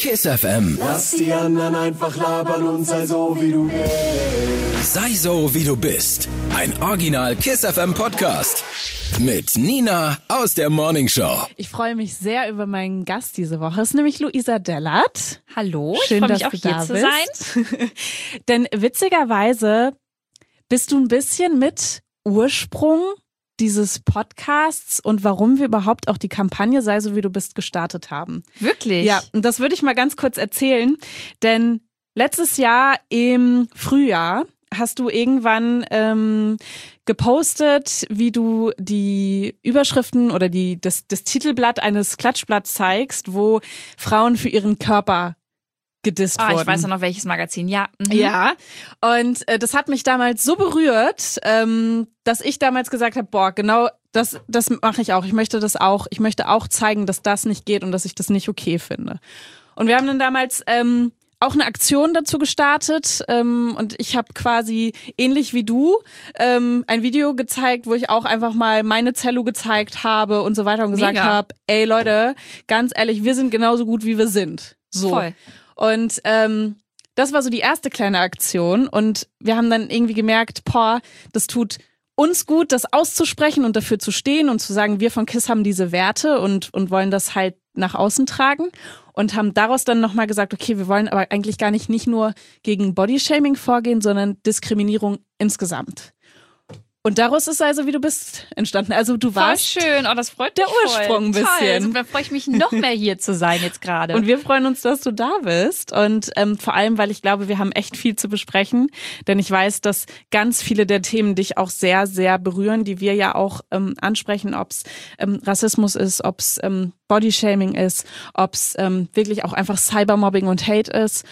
Kiss FM. Lass die anderen einfach labern und sei so, wie du bist. Sei so, wie du bist. Ein Original Kiss FM Podcast. Mit Nina aus der Morning Show. Ich freue mich sehr über meinen Gast diese Woche. Es ist nämlich Luisa Dellert. Hallo, Schön, ich freue mich dass auch du hier da zu bist. sein. Denn witzigerweise bist du ein bisschen mit Ursprung dieses Podcasts und warum wir überhaupt auch die Kampagne Sei so, wie du bist gestartet haben. Wirklich? Ja, und das würde ich mal ganz kurz erzählen, denn letztes Jahr im Frühjahr hast du irgendwann gepostet, wie du die Überschriften oder das Titelblatt eines Klatschblatts zeigst, wo Frauen für ihren Körper gedisst wurden. Ich weiß ja noch welches Magazin, ja. Ja, und das hat mich damals so berührt, dass ich damals gesagt habe, boah, genau das mache ich auch. Ich möchte auch zeigen, dass das nicht geht und dass ich das nicht okay finde. Und wir haben dann damals auch eine Aktion dazu gestartet und ich habe quasi ähnlich wie du ein Video gezeigt, wo ich auch einfach mal meine Zello gezeigt habe und so weiter und gesagt habe, ey Leute, ganz ehrlich, wir sind genauso gut, wie wir sind. So. Voll. Und das war so die erste kleine Aktion und wir haben dann irgendwie gemerkt, das tut uns gut, das auszusprechen und dafür zu stehen und zu sagen, wir von KISS haben diese Werte und wollen das halt nach außen tragen und haben daraus dann nochmal gesagt, okay, wir wollen aber eigentlich gar nicht nur gegen Bodyshaming vorgehen, sondern Diskriminierung insgesamt. Und daraus ist also, wie du bist, entstanden. Also du warst voll schön, das freut der mich Ursprung ein voll. bisschen. Toll. Also, da freue ich mich noch mehr hier zu sein jetzt gerade. Und wir freuen uns, dass du da bist und vor allem, weil ich glaube, wir haben echt viel zu besprechen, denn ich weiß, dass ganz viele der Themen dich auch sehr, sehr berühren, die wir ja auch ansprechen, ob es Rassismus ist, ob es Bodyshaming ist, ob es wirklich auch einfach Cybermobbing und Hate ist.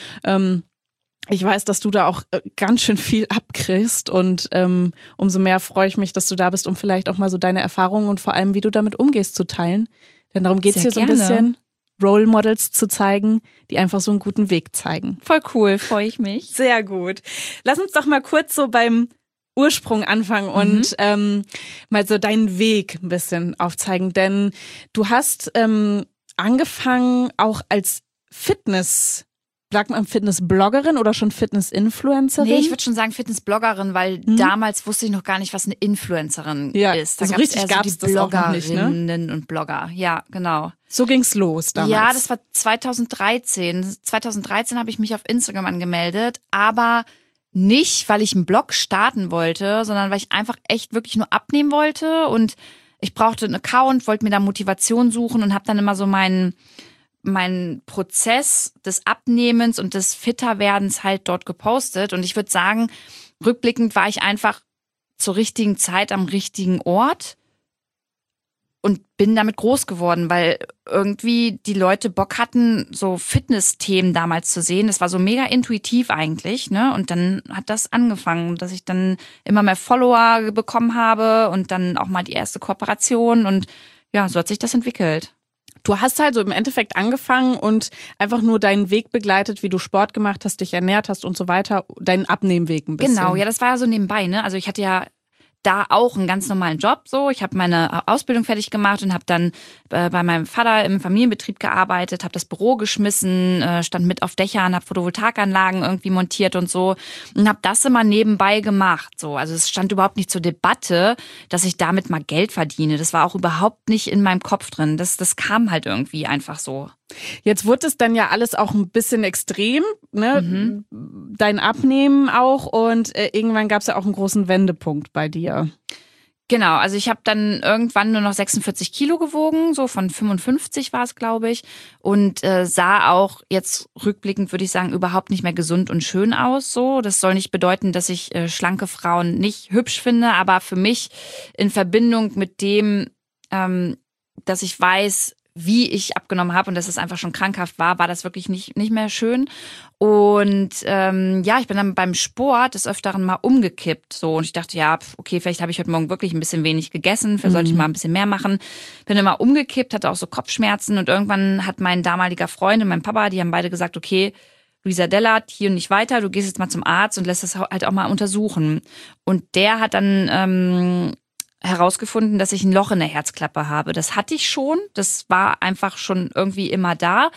Ich weiß, dass du da auch ganz schön viel abkriegst und umso mehr freue ich mich, dass du da bist, um vielleicht auch mal so deine Erfahrungen und vor allem, wie du damit umgehst, zu teilen. Denn darum geht es hier so ein bisschen, Role Models zu zeigen, die einfach so einen guten Weg zeigen. Voll cool, freue ich mich. Sehr gut. Lass uns doch mal kurz so beim Ursprung anfangen und mal so deinen Weg ein bisschen aufzeigen. Denn du hast angefangen auch als sagt man Fitnessbloggerin oder schon Fitnessinfluencerin? Nee, ich würde schon sagen Fitnessbloggerin, weil damals wusste ich noch gar nicht, was eine Influencerin ist. Da also richtig gab es das auch noch nicht, ne? Bloggerinnen und Blogger, ja, genau. So ging's los damals. Ja, das war 2013. 2013 habe ich mich auf Instagram angemeldet, aber nicht, weil ich einen Blog starten wollte, sondern weil ich einfach echt wirklich nur abnehmen wollte und ich brauchte einen Account, wollte mir da Motivation suchen und habe dann immer so meinen Prozess des Abnehmens und des Fitterwerdens halt dort gepostet. Und ich würde sagen, rückblickend war ich einfach zur richtigen Zeit am richtigen Ort und bin damit groß geworden, weil irgendwie die Leute Bock hatten, so Fitness-Themen damals zu sehen. Das war so mega intuitiv eigentlich, ne? Und dann hat das angefangen, dass ich dann immer mehr Follower bekommen habe und dann auch mal die erste Kooperation und ja, so hat sich das entwickelt. Du hast halt so im Endeffekt angefangen und einfach nur deinen Weg begleitet, wie du Sport gemacht hast, dich ernährt hast und so weiter, deinen Abnehmweg ein bisschen. Genau, ja, das war ja so nebenbei, ne? Also ich hatte ja da auch einen ganz normalen Job so. Ich habe meine Ausbildung fertig gemacht und habe dann bei meinem Vater im Familienbetrieb gearbeitet, habe das Büro geschmissen, stand mit auf Dächern, habe Photovoltaikanlagen irgendwie montiert und so und habe das immer nebenbei gemacht. So, also es stand überhaupt nicht zur Debatte, dass ich damit mal Geld verdiene. Das war auch überhaupt nicht in meinem Kopf drin. Das kam halt irgendwie einfach so. Jetzt wurde es dann ja alles auch ein bisschen extrem, ne? Dein Abnehmen auch und irgendwann gab es ja auch einen großen Wendepunkt bei dir. Genau, also ich habe dann irgendwann nur noch 46 Kilo gewogen, so von 55 war es, glaube ich, und sah auch jetzt rückblickend, würde ich sagen, überhaupt nicht mehr gesund und schön aus. So, das soll nicht bedeuten, dass ich schlanke Frauen nicht hübsch finde, aber für mich in Verbindung mit dem, dass ich weiß, wie ich abgenommen habe und dass es einfach schon krankhaft war das wirklich nicht mehr schön. Und ja, ich bin dann beim Sport des Öfteren mal umgekippt. So, und ich dachte, ja, okay, vielleicht habe ich heute Morgen wirklich ein bisschen wenig gegessen, vielleicht sollte ich mal ein bisschen mehr machen. Bin immer umgekippt, hatte auch so Kopfschmerzen und irgendwann hat mein damaliger Freund und mein Papa, die haben beide gesagt, okay, Luisa Dellert, hier und nicht weiter, du gehst jetzt mal zum Arzt und lässt das halt auch mal untersuchen. Und der hat dann herausgefunden, dass ich ein Loch in der Herzklappe habe. Das hatte ich schon, das war einfach schon irgendwie immer da,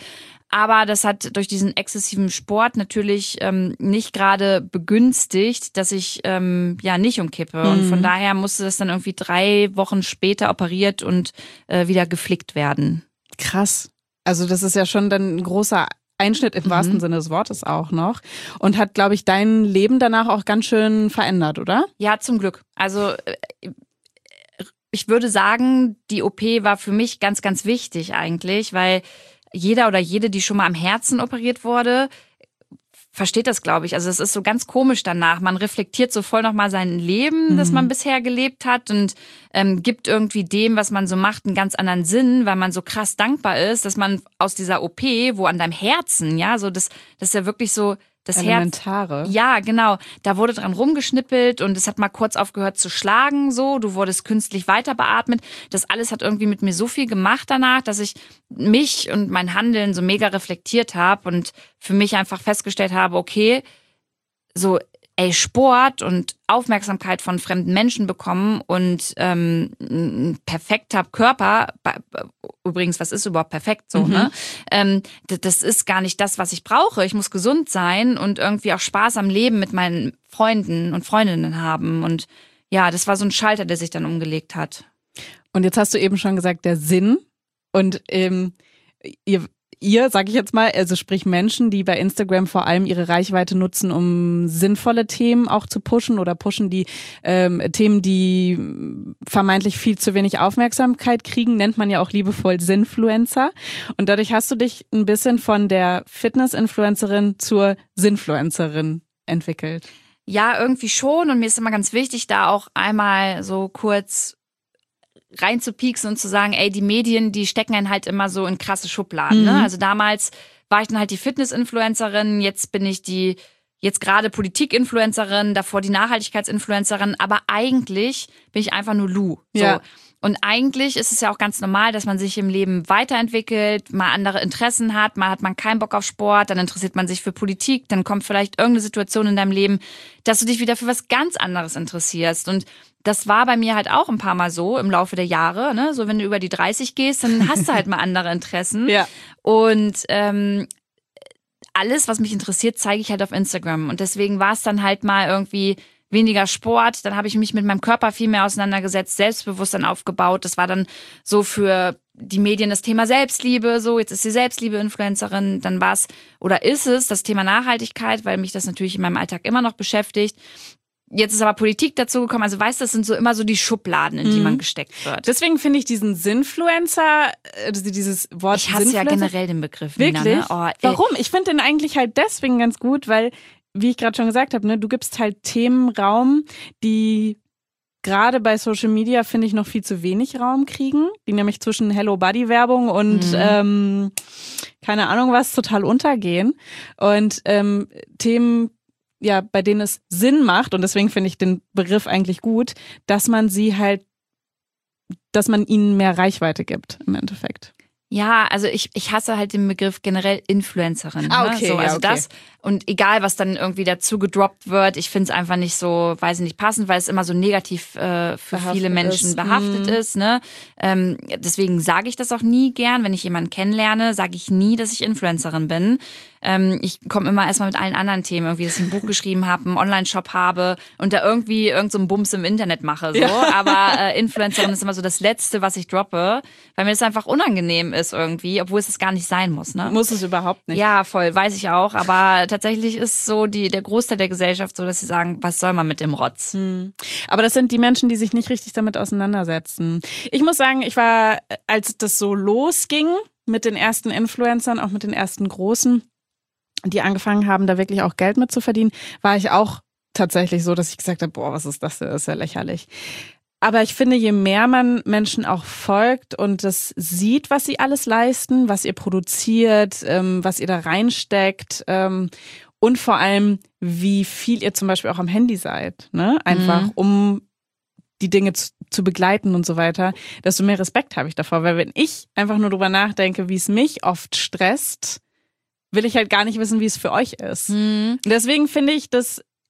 Aber das hat durch diesen exzessiven Sport natürlich nicht gerade begünstigt, dass ich nicht umkippe. Und von daher musste das dann irgendwie 3 Wochen später operiert und wieder geflickt werden. Krass. Also das ist ja schon dann ein großer Einschnitt im wahrsten Sinne des Wortes auch noch. Und hat, glaube ich, dein Leben danach auch ganz schön verändert, oder? Ja, zum Glück. Also ich würde sagen, die OP war für mich ganz, ganz wichtig eigentlich, weil jeder oder jede, die schon mal am Herzen operiert wurde, versteht das, glaube ich. Also es ist so ganz komisch danach. Man reflektiert so voll nochmal sein Leben, das man bisher gelebt hat und gibt irgendwie dem, was man so macht, einen ganz anderen Sinn, weil man so krass dankbar ist, dass man aus dieser OP, wo an deinem Herzen, ja, so das ist ja wirklich so das Elementare. Herz. Ja, genau. Da wurde dran rumgeschnippelt und es hat mal kurz aufgehört zu schlagen, so. Du wurdest künstlich weiter beatmet. Das alles hat irgendwie mit mir so viel gemacht danach, dass ich mich und mein Handeln so mega reflektiert habe und für mich einfach festgestellt habe, okay, so, Sport und Aufmerksamkeit von fremden Menschen bekommen und ein perfekter Körper, übrigens, was ist überhaupt perfekt so, ne? Das ist gar nicht das, was ich brauche. Ich muss gesund sein und irgendwie auch Spaß am Leben mit meinen Freunden und Freundinnen haben. Und ja, das war so ein Schalter, der sich dann umgelegt hat. Und jetzt hast du eben schon gesagt, der Sinn. Und ihr, sage ich jetzt mal, also sprich Menschen, die bei Instagram vor allem ihre Reichweite nutzen, um sinnvolle Themen auch zu pushen oder pushen die Themen, die vermeintlich viel zu wenig Aufmerksamkeit kriegen, nennt man ja auch liebevoll Sinfluencer. Und dadurch hast du dich ein bisschen von der Fitness-Influencerin zur Sinfluencerin entwickelt. Ja, irgendwie schon. Und mir ist immer ganz wichtig, da auch einmal so kurz reinzupieksen und zu sagen, ey, die Medien, die stecken einen halt immer so in krasse Schubladen. Ne? Also damals war ich dann halt die Fitness-Influencerin, jetzt bin ich jetzt gerade Politik-Influencerin, davor die Nachhaltigkeits-Influencerin, aber eigentlich bin ich einfach nur Lou. So. Ja. Und eigentlich ist es ja auch ganz normal, dass man sich im Leben weiterentwickelt, mal andere Interessen hat, mal hat man keinen Bock auf Sport, dann interessiert man sich für Politik, dann kommt vielleicht irgendeine Situation in deinem Leben, dass du dich wieder für was ganz anderes interessierst. Und das war bei mir halt auch ein paar Mal so im Laufe der Jahre. Ne? So wenn du über die 30 gehst, dann hast du halt mal andere Interessen. Ja. Und alles, was mich interessiert, zeige ich halt auf Instagram. Und deswegen war es dann halt mal irgendwie weniger Sport. Dann habe ich mich mit meinem Körper viel mehr auseinandergesetzt, Selbstbewusstsein aufgebaut. Das war dann so für die Medien das Thema Selbstliebe. So, jetzt ist sie Selbstliebe-Influencerin. Dann war es oder ist es das Thema Nachhaltigkeit, weil mich das natürlich in meinem Alltag immer noch beschäftigt. Jetzt ist aber Politik dazu gekommen. Also weißt du, das sind so immer so die Schubladen, in die man gesteckt wird. Deswegen finde ich diesen Sinfluencer, also dieses Wort Ich hasse ja generell den Begriff. Wirklich? Nina, ne? Warum? Ich finde den eigentlich halt deswegen ganz gut, weil, wie ich gerade schon gesagt habe, ne, du gibst halt Themen Raum, die gerade bei Social Media, finde ich, noch viel zu wenig Raum kriegen, die nämlich zwischen Hello-Buddy-Werbung und keine Ahnung was total untergehen. Und Themen, ja, bei denen es Sinn macht, und deswegen finde ich den Begriff eigentlich gut, dass man ihnen mehr Reichweite gibt im Endeffekt. Ja, also ich hasse halt den Begriff generell Influencerin. Ah, okay, Ne? So, also ja, okay. das und egal, was dann irgendwie dazu gedroppt wird, ich finde es einfach nicht so, weiß ich nicht, passend, weil es immer so negativ für viele Menschen behaftet ist. Ne? Deswegen sage ich das auch nie gern. Wenn ich jemanden kennenlerne, sage ich nie, dass ich Influencerin bin. Ich komme immer erstmal mit allen anderen Themen, irgendwie, dass ich ein Buch geschrieben habe, einen Online-Shop habe und da irgendwie irgend so einen Bums im Internet mache. So. Ja. Aber Influencerin ist immer so das Letzte, was ich droppe, weil mir das einfach unangenehm ist irgendwie, obwohl es gar nicht sein muss. Ne? Muss es überhaupt nicht. Ja, voll, weiß ich auch. Aber tatsächlich ist so der Großteil der Gesellschaft so, dass sie sagen, was soll man mit dem Rotz? Aber das sind die Menschen, die sich nicht richtig damit auseinandersetzen. Ich muss sagen, ich war, als das so losging mit den ersten Influencern, auch mit den ersten Großen, die angefangen haben, da wirklich auch Geld mit zu verdienen, war ich auch tatsächlich so, dass ich gesagt habe, boah, was ist das denn? Das ist ja lächerlich. Aber ich finde, je mehr man Menschen auch folgt und das sieht, was sie alles leisten, was ihr produziert, was ihr da reinsteckt und vor allem, wie viel ihr zum Beispiel auch am Handy seid, ne? Einfach um die Dinge zu begleiten und so weiter, desto mehr Respekt habe ich davor. Weil wenn ich einfach nur drüber nachdenke, wie es mich oft stresst, will ich halt gar nicht wissen, wie es für euch ist. Deswegen finde ich, dass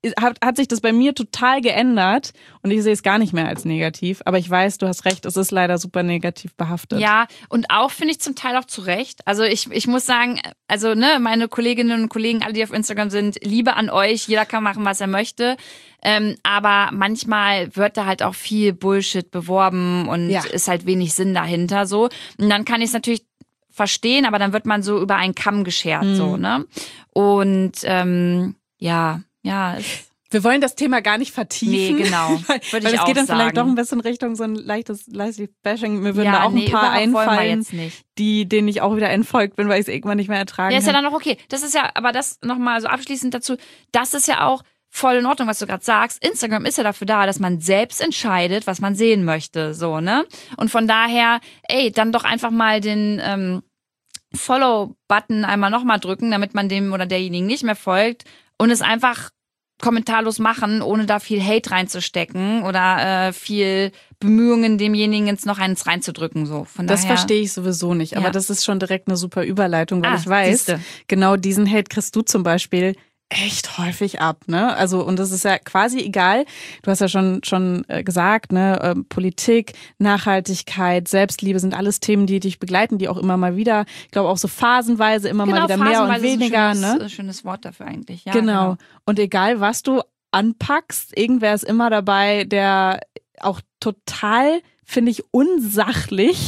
hat sich das bei mir total geändert und ich sehe es gar nicht mehr als negativ. Aber ich weiß, du hast recht, es ist leider super negativ behaftet. Ja, und auch finde ich zum Teil auch zu Recht. Also ich muss sagen, also ne, meine Kolleginnen und Kollegen, alle, die auf Instagram sind, Liebe an euch, jeder kann machen, was er möchte. Aber manchmal wird da halt auch viel Bullshit beworben und ist halt wenig Sinn dahinter so. Und dann kann ich es natürlich verstehen, aber dann wird man so über einen Kamm geschert, so, ne? Und ja. Wir wollen das Thema gar nicht vertiefen. Nee, genau. Weil es geht dann vielleicht doch ein bisschen Richtung so ein leichtes Bashing. Mir würden da auch ein paar einfallen, denen ich auch wieder entfolgt bin, weil ich es irgendwann nicht mehr ertragen kann. Ja, ist ja dann auch okay. Das ist ja, aber das nochmal so abschließend dazu, das ist ja auch voll in Ordnung, was du gerade sagst. Instagram ist ja dafür da, dass man selbst entscheidet, was man sehen möchte, so, ne? Und von daher, dann doch einfach mal den Follow-Button einmal nochmal drücken, damit man dem oder derjenigen nicht mehr folgt und es einfach kommentarlos machen, ohne da viel Hate reinzustecken oder viel Bemühungen, demjenigen jetzt noch eins reinzudrücken. So. Von das daher, verstehe ich sowieso nicht, aber das ist schon direkt eine super Überleitung, weil ich weiß, genau diesen Hate kriegst du zum Beispiel echt häufig ab, ne? Also, und das ist ja quasi egal. Du hast ja schon gesagt, ne? Politik, Nachhaltigkeit, Selbstliebe sind alles Themen, die dich begleiten, die auch immer mal wieder, ich glaube auch so phasenweise immer mal wieder mehr und weniger, ist ein ne? Schönes Wort dafür eigentlich, ja. Genau. Und egal, was du anpackst, irgendwer ist immer dabei, der auch total, finde ich, unsachlich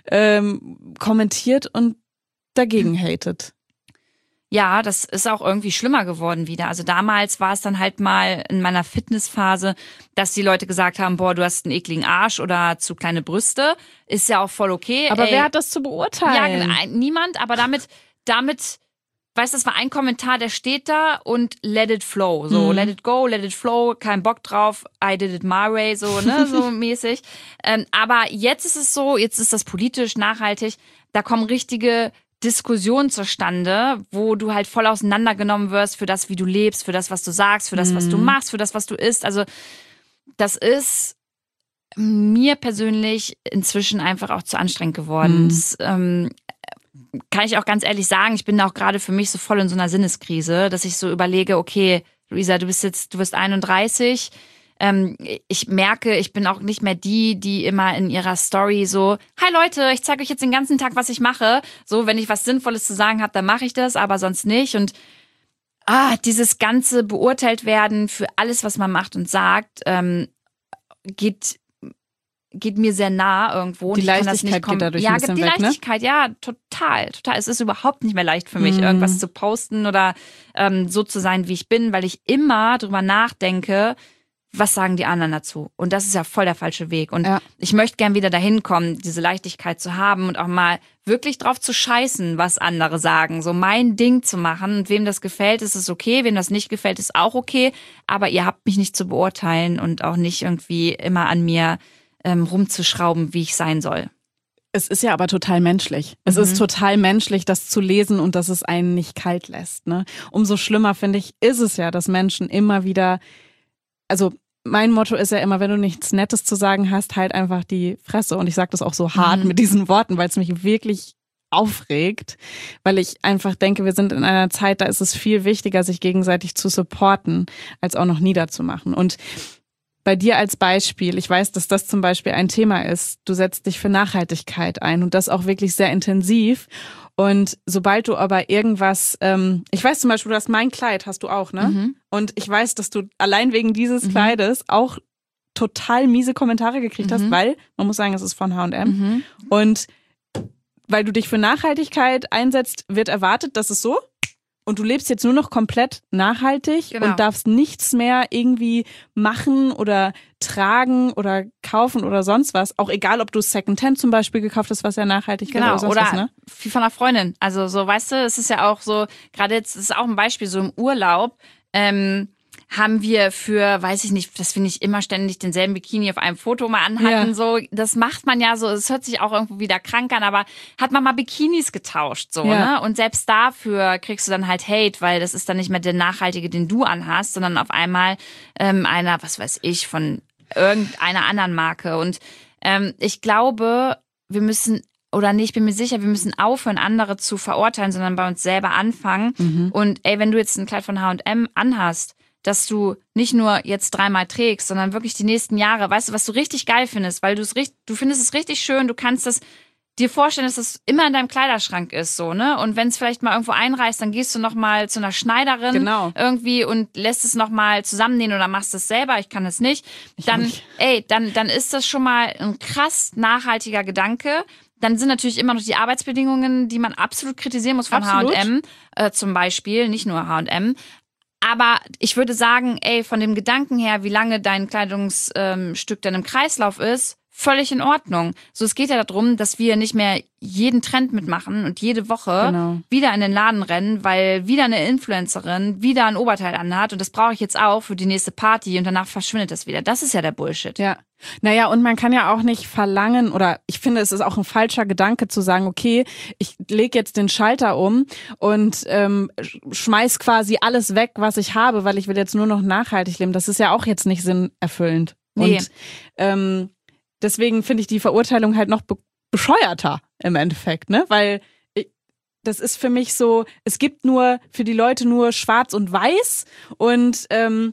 kommentiert und dagegen hatet. Ja, das ist auch irgendwie schlimmer geworden wieder. Also damals war es dann halt mal in meiner Fitnessphase, dass die Leute gesagt haben, boah, du hast einen ekligen Arsch oder zu kleine Brüste. Ist ja auch voll okay. Aber wer hat das zu beurteilen? Ja, niemand, aber damit, weißt du, das war ein Kommentar, der steht da und let it flow. So, let it go, let it flow, kein Bock drauf, I did it my way, so, ne, so mäßig. Aber jetzt ist es so, jetzt ist das politisch, nachhaltig, da kommen richtige Diskussion zustande, wo du halt voll auseinandergenommen wirst für das, wie du lebst, für das, was du sagst, für das, was du machst, für das, was du isst. Also das ist mir persönlich inzwischen einfach auch zu anstrengend geworden. Das kann ich auch ganz ehrlich sagen, ich bin auch gerade für mich so voll in so einer Sinneskrise, dass ich so überlege, okay, Luisa, du wirst 31, ich merke, ich bin auch nicht mehr die immer in ihrer Story so, hi Leute, ich zeige euch jetzt den ganzen Tag, was ich mache. So, wenn ich was Sinnvolles zu sagen habe, dann mache ich das, aber sonst nicht. Und dieses ganze beurteilt werden für alles, was man macht und sagt, geht mir sehr nah irgendwo. Die Leichtigkeit geht dadurch ein bisschen weg, ne? Ja, die Leichtigkeit, ja, total. Es ist überhaupt nicht mehr leicht für mich, irgendwas zu posten oder so zu sein, wie ich bin, weil ich immer drüber nachdenke, was sagen die anderen dazu? Und das ist ja voll der falsche Weg. Und ich möchte gern wieder dahin kommen, diese Leichtigkeit zu haben und auch mal wirklich drauf zu scheißen, was andere sagen. So mein Ding zu machen. Und wem das gefällt, ist es okay. Wem das nicht gefällt, ist auch okay. Aber ihr habt mich nicht zu beurteilen und auch nicht irgendwie immer an mir rumzuschrauben, wie ich sein soll. Es ist ja aber total menschlich. Es ist total menschlich, das zu lesen und dass es einen nicht kalt lässt, ne? Umso schlimmer, finde ich, ist es ja, dass Menschen immer wieder, also mein Motto ist ja immer, wenn du nichts Nettes zu sagen hast, halt einfach die Fresse. Und ich sage das auch so hart mit diesen Worten, weil es mich wirklich aufregt, weil ich einfach denke, wir sind in einer Zeit, da ist es viel wichtiger, sich gegenseitig zu supporten, als auch noch niederzumachen. Und bei dir als Beispiel, ich weiß, dass das zum Beispiel ein Thema ist. Du setzt dich für Nachhaltigkeit ein und das auch wirklich sehr intensiv. Und sobald du aber irgendwas, ich weiß zum Beispiel, du hast mein Kleid, hast du auch, ne? Und ich weiß, dass du allein wegen dieses Kleides auch total miese Kommentare gekriegt hast, weil, man muss sagen, es ist von H&M. Und weil du dich für Nachhaltigkeit einsetzt, wird erwartet, dass es so. Und du lebst jetzt nur noch komplett nachhaltig und darfst nichts mehr irgendwie machen oder tragen oder kaufen oder sonst was. Auch egal, ob du Secondhand zum Beispiel gekauft hast, was ja nachhaltig wäre oder sonst was, ne? Wie von einer Freundin. Also so, weißt du, es ist ja auch so, gerade jetzt ist auch ein Beispiel, so im Urlaub, haben wir für, weiß ich nicht, dass wir nicht immer ständig denselben Bikini auf einem Foto mal anhatten, so, das macht man ja so, es hört sich auch irgendwo wieder krank an, aber hat man mal Bikinis getauscht, so, ne? Und selbst dafür kriegst du dann halt Hate, weil das ist dann nicht mehr der nachhaltige, den du anhast, sondern auf einmal einer, was weiß ich, von irgendeiner anderen Marke. Und ich glaube, wir müssen, oder nee, ich bin mir sicher, wir müssen aufhören, andere zu verurteilen, sondern bei uns selber anfangen. Und wenn du jetzt ein Kleid von H&M anhast, dass du nicht nur jetzt 3-mal trägst, sondern wirklich die nächsten Jahre, weißt du, was du richtig geil findest, weil du findest es richtig schön, du kannst das dir vorstellen, dass das immer in deinem Kleiderschrank ist, so, ne? Und wenn es vielleicht mal irgendwo einreißt, dann gehst du nochmal zu einer Schneiderin irgendwie und lässt es nochmal zusammennähen oder machst es selber. Ich kann es nicht. Dann ist das schon mal ein krass nachhaltiger Gedanke. Dann sind natürlich immer noch die Arbeitsbedingungen, die man absolut kritisieren muss von H&M zum Beispiel, nicht nur H&M. Aber ich würde sagen, von dem Gedanken her, wie lange dein Kleidungsstück dann im Kreislauf ist, völlig in Ordnung. So, es geht ja darum, dass wir nicht mehr jeden Trend mitmachen und jede Woche wieder in den Laden rennen, weil wieder eine Influencerin wieder ein Oberteil anhat und das brauche ich jetzt auch für die nächste Party und danach verschwindet das wieder. Das ist ja der Bullshit. Ja. Naja, und man kann ja auch nicht verlangen, oder ich finde, es ist auch ein falscher Gedanke zu sagen, okay, ich lege jetzt den Schalter um und schmeiß quasi alles weg, was ich habe, weil ich will jetzt nur noch nachhaltig leben. Das ist ja auch jetzt nicht sinnerfüllend. Nee. Und deswegen finde ich die Verurteilung halt noch bescheuerter im Endeffekt, ne? Weil das ist für mich so, es gibt nur für die Leute nur schwarz und weiß und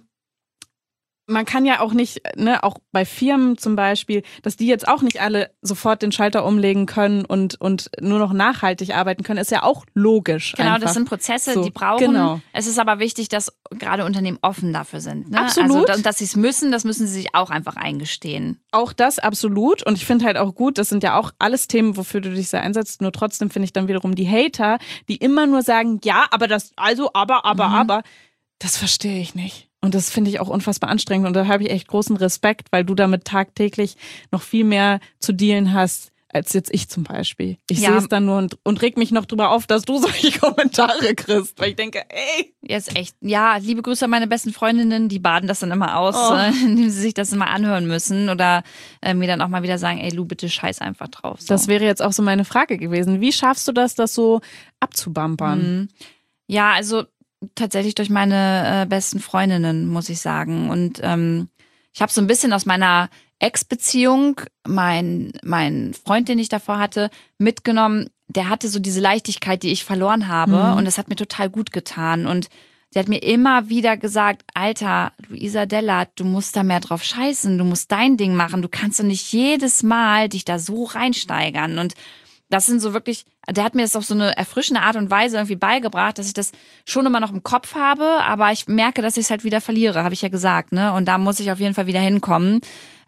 man kann ja auch nicht, ne, auch bei Firmen zum Beispiel, dass die jetzt auch nicht alle sofort den Schalter umlegen können und nur noch nachhaltig arbeiten können, ist ja auch logisch. Genau, einfach. Das sind Prozesse, so, die brauchen. Genau. Es ist aber wichtig, dass gerade Unternehmen offen dafür sind. Ne? Absolut. Also, dass sie es müssen, das müssen sie sich auch einfach eingestehen. Auch das absolut. Und ich finde halt auch gut, das sind ja auch alles Themen, wofür du dich sehr einsetzt. Nur trotzdem finde ich dann wiederum die Hater, die immer nur sagen, ja, aber das, also, aber, das verstehe ich nicht. Und das finde ich auch unfassbar anstrengend. Und da habe ich echt großen Respekt, weil du damit tagtäglich noch viel mehr zu dealen hast, als jetzt ich zum Beispiel. Ich sehe es dann nur und reg mich noch drüber auf, dass du solche Kommentare kriegst. Weil ich denke, ey. Jetzt echt. Ja, liebe Grüße an meine besten Freundinnen, die baden das dann immer aus, indem sie sich das immer anhören müssen. Oder mir dann auch mal wieder sagen, ey Lu, bitte scheiß einfach drauf. So. Das wäre jetzt auch so meine Frage gewesen. Wie schaffst du das so abzubumpern? Ja, also tatsächlich durch meine besten Freundinnen, muss ich sagen. Und ich habe so ein bisschen aus meiner Ex-Beziehung, mein Freund, den ich davor hatte, mitgenommen. Der hatte so diese Leichtigkeit, die ich verloren habe. Und das hat mir total gut getan. Und der hat mir immer wieder gesagt, Alter, Luisa Dellert, du musst da mehr drauf scheißen. Du musst dein Ding machen. Du kannst doch nicht jedes Mal dich da so reinsteigern. Und das sind so wirklich, der hat mir das auf so eine erfrischende Art und Weise irgendwie beigebracht, dass ich das schon immer noch im Kopf habe, aber ich merke, dass ich es halt wieder verliere, habe ich ja gesagt, ne? Und da muss ich auf jeden Fall wieder hinkommen,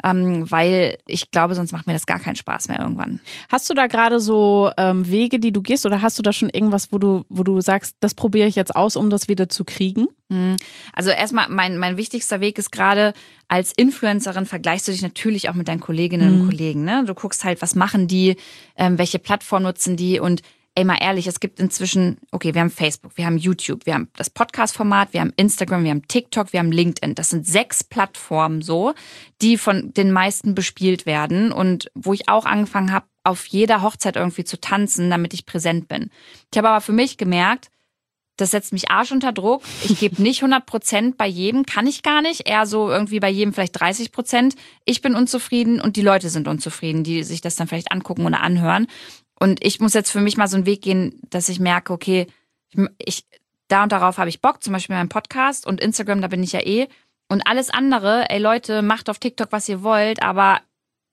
weil ich glaube, sonst macht mir das gar keinen Spaß mehr irgendwann. Hast du da gerade so Wege, die du gehst, oder hast du da schon irgendwas, wo du sagst, das probiere ich jetzt aus, um das wieder zu kriegen? Also erstmal, mein wichtigster Weg ist gerade, als Influencerin vergleichst du dich natürlich auch mit deinen Kolleginnen und Kollegen. Ne? Du guckst halt, was machen die, welche Plattform nutzen die und ey, mal ehrlich, es gibt inzwischen, okay, wir haben Facebook, wir haben YouTube, wir haben das Podcast-Format, wir haben Instagram, wir haben TikTok, wir haben LinkedIn. Das sind 6 Plattformen so, die von den meisten bespielt werden und wo ich auch angefangen habe, auf jeder Hochzeit irgendwie zu tanzen, damit ich präsent bin. Ich habe aber für mich gemerkt, das setzt mich arsch unter Druck. Ich gebe nicht 100% bei jedem, kann ich gar nicht. Eher so irgendwie bei jedem vielleicht 30%. Ich bin unzufrieden und die Leute sind unzufrieden, die sich das dann vielleicht angucken oder anhören. Und ich muss jetzt für mich mal so einen Weg gehen, dass ich merke, okay, ich da und darauf habe ich Bock, zum Beispiel meinen Podcast und Instagram, da bin ich ja eh. Und alles andere, ey Leute, macht auf TikTok, was ihr wollt, aber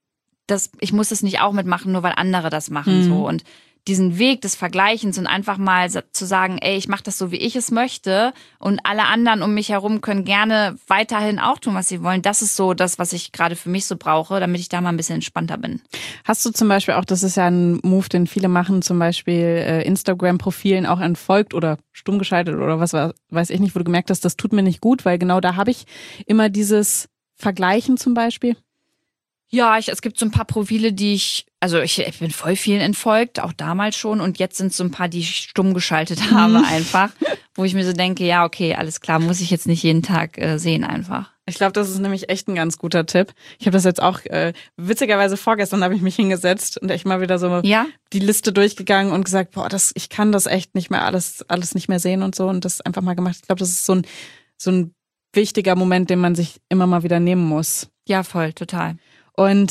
ich muss es nicht auch mitmachen, nur weil andere das machen. So. Und diesen Weg des Vergleichens und einfach mal zu sagen, ey, ich mache das so, wie ich es möchte und alle anderen um mich herum können gerne weiterhin auch tun, was sie wollen. Das ist so das, was ich gerade für mich so brauche, damit ich da mal ein bisschen entspannter bin. Hast du zum Beispiel auch, das ist ja ein Move, den viele machen, zum Beispiel Instagram-Profilen auch entfolgt oder stumm geschaltet oder was weiß ich nicht, wo du gemerkt hast, das tut mir nicht gut, weil genau da habe ich immer dieses Vergleichen zum Beispiel. Ja, es gibt so ein paar Profile, ich bin voll vielen entfolgt, auch damals schon. Und jetzt sind es so ein paar, die ich stumm geschaltet habe einfach, wo ich mir so denke, ja, okay, alles klar, muss ich jetzt nicht jeden Tag sehen einfach. Ich glaube, das ist nämlich echt ein ganz guter Tipp. Ich habe das jetzt auch, witzigerweise vorgestern habe ich mich hingesetzt und echt mal wieder so die Liste durchgegangen und gesagt, boah, ich kann das echt nicht mehr, alles nicht mehr sehen und so und das einfach mal gemacht. Ich glaube, das ist so ein wichtiger Moment, den man sich immer mal wieder nehmen muss. Ja, voll, total. Und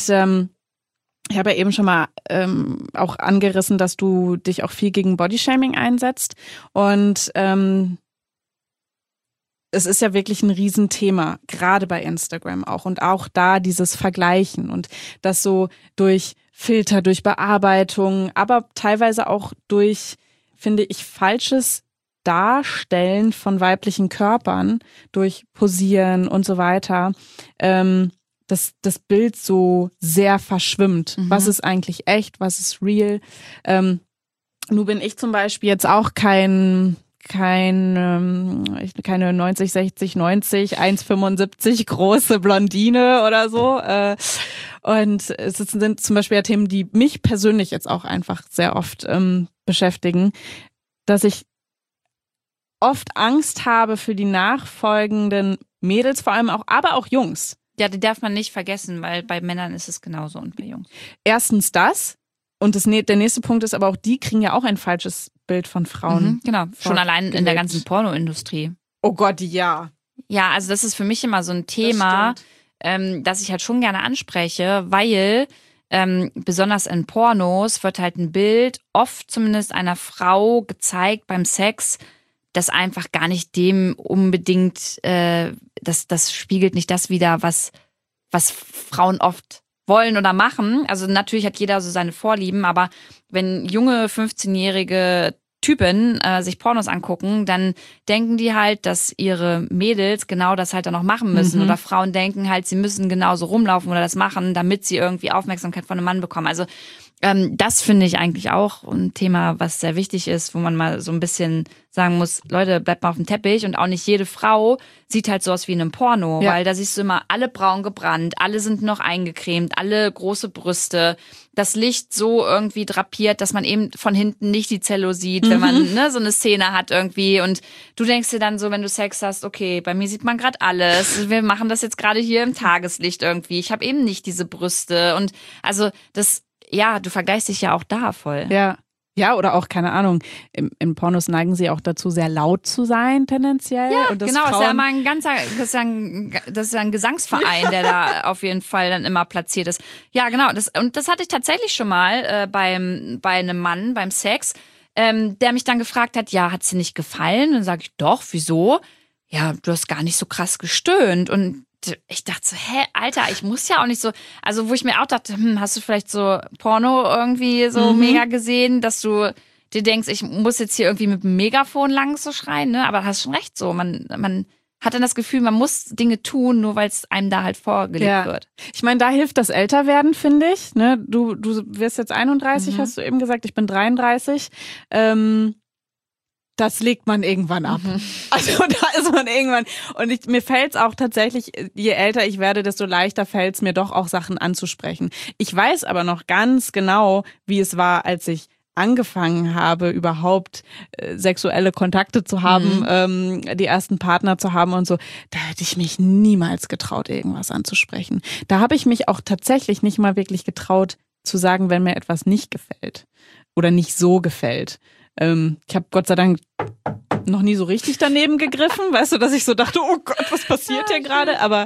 ich habe ja eben schon mal auch angerissen, dass du dich auch viel gegen Bodyshaming einsetzt. Und es ist ja wirklich ein Riesenthema, gerade bei Instagram auch. Und auch da dieses Vergleichen und das so durch Filter, durch Bearbeitung, aber teilweise auch durch, finde ich, falsches Darstellen von weiblichen Körpern, durch Posieren und so weiter, das Bild so sehr verschwimmt. Was ist eigentlich echt, was ist real? Nun bin ich zum Beispiel jetzt auch keine 90, 60, 90, 1,75 große Blondine oder so. Und es sind zum Beispiel ja Themen, die mich persönlich jetzt auch einfach sehr oft beschäftigen, dass ich oft Angst habe für die nachfolgenden Mädels, vor allem auch, aber auch Jungs. Ja, die darf man nicht vergessen, weil bei Männern ist es genauso und bei Jungs. Erstens das. Und der nächste Punkt ist aber auch, die kriegen ja auch ein falsches Bild von Frauen. Genau, schon allein in der ganzen Pornoindustrie. Oh Gott, ja. Ja, also das ist für mich immer so ein Thema, das ich halt schon gerne anspreche, weil besonders in Pornos wird halt ein Bild, oft zumindest einer Frau gezeigt beim Sex, das einfach gar nicht dem unbedingt, das spiegelt nicht das wider, was Frauen oft wollen oder machen. Also natürlich hat jeder so seine Vorlieben, aber wenn junge 15-jährige Typen sich Pornos angucken, dann denken die halt, dass ihre Mädels genau das halt dann auch machen müssen. Oder Frauen denken halt, sie müssen genauso rumlaufen oder das machen, damit sie irgendwie Aufmerksamkeit von einem Mann bekommen. Also das finde ich eigentlich auch ein Thema, was sehr wichtig ist, wo man mal so ein bisschen sagen muss, Leute, bleibt mal auf dem Teppich. Und auch nicht jede Frau sieht halt so aus wie in einem Porno, weil da siehst du immer alle braun gebrannt, alle sind noch eingecremt, alle große Brüste, das Licht so irgendwie drapiert, dass man eben von hinten nicht die Zello sieht, wenn man so eine Szene hat irgendwie. Und du denkst dir dann so, wenn du Sex hast, okay, bei mir sieht man gerade alles, wir machen das jetzt gerade hier im Tageslicht irgendwie. Ich habe eben nicht diese Brüste. Und also ja, du vergleichst dich ja auch da voll. Ja, oder auch, keine Ahnung, im Pornos neigen sie auch dazu, sehr laut zu sein, tendenziell. Ja, und das genau, ist ja mal das ist ja ein Gesangsverein, der da auf jeden Fall dann immer platziert ist. Ja, genau, das hatte ich tatsächlich schon mal bei einem Mann, beim Sex, der mich dann gefragt hat, ja, hat's dir nicht gefallen? Und dann sage ich, doch, wieso? Ja, du hast gar nicht so krass gestöhnt. Und ich dachte so, Alter, ich muss ja auch nicht so, also wo ich mir auch dachte, hast du vielleicht so Porno irgendwie so mega gesehen, dass du dir denkst, ich muss jetzt hier irgendwie mit dem Megafon lang so schreien, ne? Aber hast schon recht so, man hat dann das Gefühl, man muss Dinge tun, nur weil es einem da halt vorgelegt wird. Ich meine, da hilft das Älterwerden, finde ich, ne? Du wirst jetzt 31, hast du eben gesagt, ich bin 33, das legt man irgendwann ab. Also da ist man irgendwann. Und mir fällt es auch tatsächlich, je älter ich werde, desto leichter fällt es mir doch auch Sachen anzusprechen. Ich weiß aber noch ganz genau, wie es war, als ich angefangen habe, überhaupt sexuelle Kontakte zu haben, die ersten Partner zu haben und so. Da hätte ich mich niemals getraut, irgendwas anzusprechen. Da habe ich mich auch tatsächlich nicht mal wirklich getraut, zu sagen, wenn mir etwas nicht gefällt oder nicht so gefällt. Ich habe Gott sei Dank noch nie so richtig daneben gegriffen, weißt du, dass ich so dachte, oh Gott, was passiert hier gerade? Aber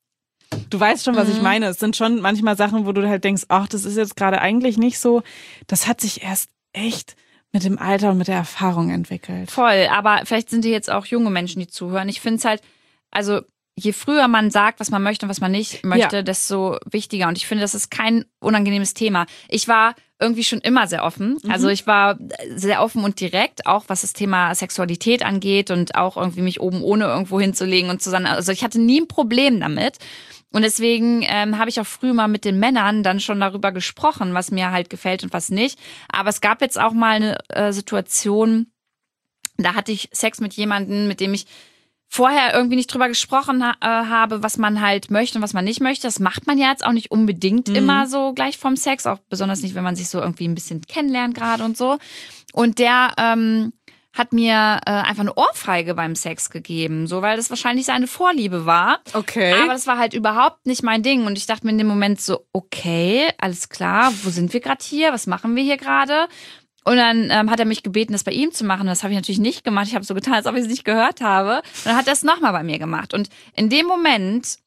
du weißt schon, was ich meine. Es sind schon manchmal Sachen, wo du halt denkst, ach, das ist jetzt gerade eigentlich nicht so. Das hat sich erst echt mit dem Alter und mit der Erfahrung entwickelt. Voll, aber vielleicht sind die jetzt auch junge Menschen, die zuhören. Ich finde es halt, also je früher man sagt, was man möchte und was man nicht möchte, desto wichtiger. Und ich finde, das ist kein unangenehmes Thema. Ich war irgendwie schon immer sehr offen. Also ich war sehr offen und direkt, auch was das Thema Sexualität angeht und auch irgendwie mich oben ohne irgendwo hinzulegen und zusammen. Also ich hatte nie ein Problem damit. Und deswegen habe ich auch früh mal mit den Männern dann schon darüber gesprochen, was mir halt gefällt und was nicht. Aber es gab jetzt auch mal eine Situation, da hatte ich Sex mit jemandem, mit dem ich vorher irgendwie nicht drüber gesprochen habe, was man halt möchte und was man nicht möchte. Das macht man ja jetzt auch nicht unbedingt immer so gleich vom Sex, auch besonders nicht, wenn man sich so irgendwie ein bisschen kennenlernt gerade und so. Und der hat mir einfach eine Ohrfeige beim Sex gegeben, so, weil das wahrscheinlich seine Vorliebe war. Okay. Aber das war halt überhaupt nicht mein Ding. Und ich dachte mir in dem Moment so, okay, alles klar, wo sind wir gerade hier? Was machen wir hier gerade? Und dann hat er mich gebeten, das bei ihm zu machen. Das habe ich natürlich nicht gemacht. Ich habe so getan, als ob ich es nicht gehört habe. Und dann hat er es nochmal bei mir gemacht. Und in dem Moment,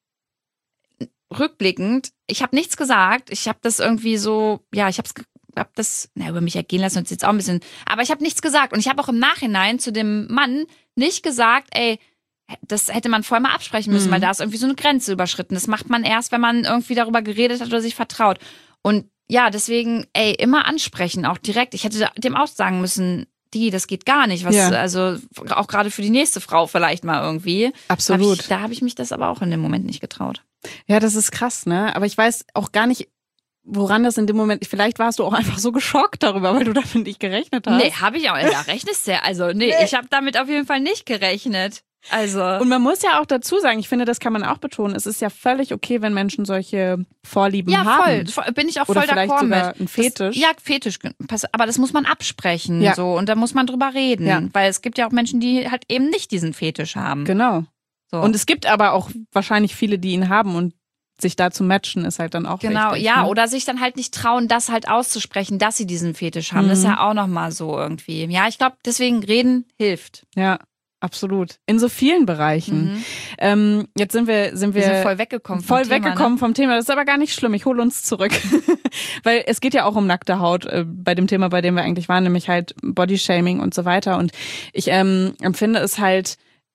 rückblickend, ich habe nichts gesagt. Ich habe das irgendwie so, ja, ich habe das über mich ergehen lassen und jetzt auch ein bisschen. Aber ich habe nichts gesagt. Und ich habe auch im Nachhinein zu dem Mann nicht gesagt, ey, das hätte man vorher mal absprechen müssen, weil da ist irgendwie so eine Grenze überschritten. Das macht man erst, wenn man irgendwie darüber geredet hat oder sich vertraut. Und ja, deswegen, immer ansprechen, auch direkt. Ich hätte dem auch sagen müssen, das geht gar nicht. Also auch gerade für die nächste Frau vielleicht mal irgendwie. Absolut. Da habe ich mich das aber auch in dem Moment nicht getraut. Ja, das ist krass, ne? Aber ich weiß auch gar nicht, woran das in dem Moment, vielleicht warst du auch einfach so geschockt darüber, weil du damit nicht gerechnet hast. Nee, habe ich auch, da rechnest du ja. Also, ich habe damit auf jeden Fall nicht gerechnet. Also. Und man muss ja auch dazu sagen, ich finde, das kann man auch betonen, es ist ja völlig okay, wenn Menschen solche Vorlieben haben. Ja, voll. Bin ich auch oder voll vielleicht d'accord sogar mit. ein Fetisch. Fetisch. Aber das muss man absprechen. Ja. So, und da muss man drüber reden. Ja. Weil es gibt ja auch Menschen, die halt eben nicht diesen Fetisch haben. Genau. So. Und es gibt aber auch wahrscheinlich viele, die ihn haben und sich da zu matchen ist halt dann auch genau, wichtig. ja, ne? oder sich dann halt nicht trauen, das halt auszusprechen, dass sie diesen Fetisch haben. Das ist ja auch nochmal so irgendwie. Ja, ich glaube, deswegen reden hilft. Ja, absolut. In so vielen Bereichen. Jetzt sind wir voll weggekommen vom Thema. Das ist aber gar nicht schlimm. Ich hole uns zurück. Weil es geht ja auch um nackte Haut bei dem Thema, bei dem wir eigentlich waren, nämlich halt Bodyshaming und so weiter. Und ich empfinde es halt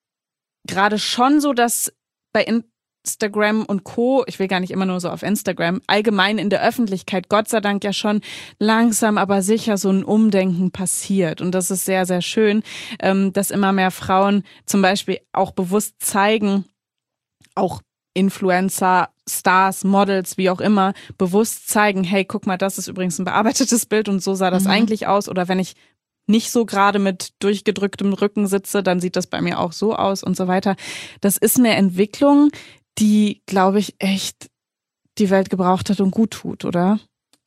gerade schon so, dass bei Instagram und Co., ich will gar nicht immer nur so auf Instagram, allgemein in der Öffentlichkeit, Gott sei Dank ja schon langsam, aber sicher so ein Umdenken passiert. Und das ist sehr, sehr schön, dass immer mehr Frauen zum Beispiel auch bewusst zeigen, auch Influencer, Stars, Models, wie auch immer, bewusst zeigen, hey, guck mal, das ist übrigens ein bearbeitetes Bild und so sah das eigentlich aus. Oder wenn ich nicht so gerade mit durchgedrücktem Rücken sitze, dann sieht das bei mir auch so aus und so weiter. Das ist eine Entwicklung, die, glaube ich, echt die Welt gebraucht hat und gut tut, oder?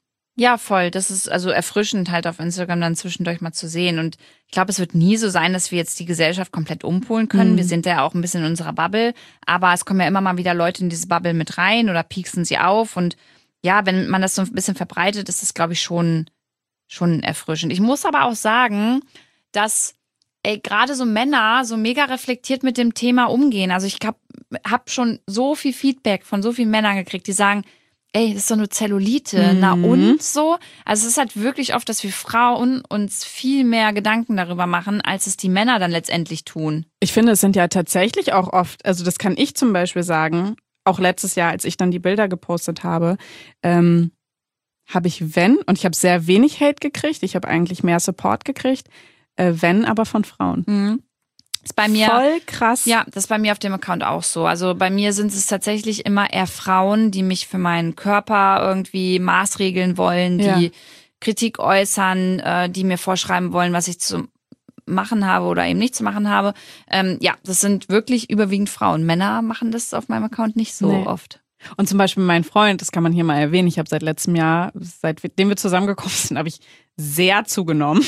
Ja, voll. Das ist also erfrischend halt auf Instagram dann zwischendurch mal zu sehen. Und ich glaube, es wird nie so sein, dass wir jetzt die Gesellschaft komplett umpolen können. Wir sind ja auch ein bisschen in unserer Bubble. Aber es kommen ja immer mal wieder Leute in diese Bubble mit rein oder pieksen sie auf. Und ja, wenn man das so ein bisschen verbreitet, ist das, glaube ich, schon erfrischend. Ich muss aber auch sagen, dass gerade so Männer so mega reflektiert mit dem Thema umgehen. Also ich hab schon so viel Feedback von so vielen Männern gekriegt, die sagen, das ist doch nur Zellulite, na und so. Also es ist halt wirklich oft, dass wir Frauen uns viel mehr Gedanken darüber machen, als es die Männer dann letztendlich tun. Ich finde, es sind ja tatsächlich auch oft, also das kann ich zum Beispiel sagen, auch letztes Jahr, als ich dann die Bilder gepostet habe, habe ich und ich habe sehr wenig Hate gekriegt, ich habe eigentlich mehr Support gekriegt, aber von Frauen. Ist bei mir voll krass. Ja, das ist bei mir auf dem Account auch so. Also bei mir sind es tatsächlich immer eher Frauen, die mich für meinen Körper irgendwie maßregeln wollen, die Kritik äußern, die mir vorschreiben wollen, was ich zu machen habe oder eben nicht zu machen habe. Das sind wirklich überwiegend Frauen. Männer machen das auf meinem Account nicht so oft. Und zum Beispiel mein Freund, das kann man hier mal erwähnen, ich habe seit letztem Jahr, seitdem wir zusammengekommen sind, habe ich sehr zugenommen.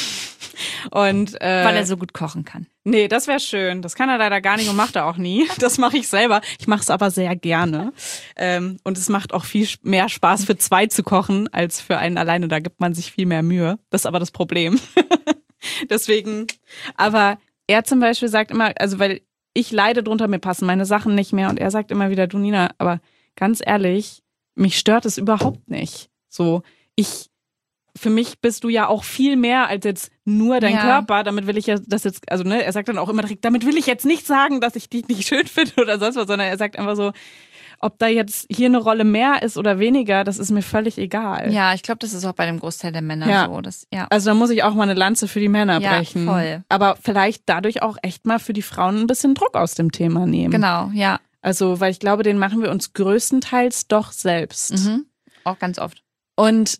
Und, weil er so gut kochen kann. Nee, das wäre schön. Das kann er leider gar nicht und macht er auch nie. Das mache ich selber. Ich mache es aber sehr gerne. Und es macht auch viel mehr Spaß, für zwei zu kochen, als für einen alleine. Da gibt man sich viel mehr Mühe. Das ist aber das Problem. Deswegen, aber er zum Beispiel sagt immer, also weil ich leide drunter, mir passen meine Sachen nicht mehr. Und er sagt immer wieder, du Nina, aber ganz ehrlich, mich stört es überhaupt nicht. So, für mich bist du ja auch viel mehr als jetzt nur dein Körper. Damit will ich ja das jetzt, also ne, er sagt dann auch immer direkt, damit will ich jetzt nicht sagen, dass ich dich nicht schön finde oder sonst was, sondern er sagt einfach so, ob da jetzt hier eine Rolle mehr ist oder weniger, das ist mir völlig egal. Ja, ich glaube, das ist auch bei dem Großteil der Männer so. Also da muss ich auch mal eine Lanze für die Männer brechen. Ja, voll. Aber vielleicht dadurch auch echt mal für die Frauen ein bisschen Druck aus dem Thema nehmen. Genau, ja. Also, weil ich glaube, den machen wir uns größtenteils doch selbst. Auch ganz oft. Und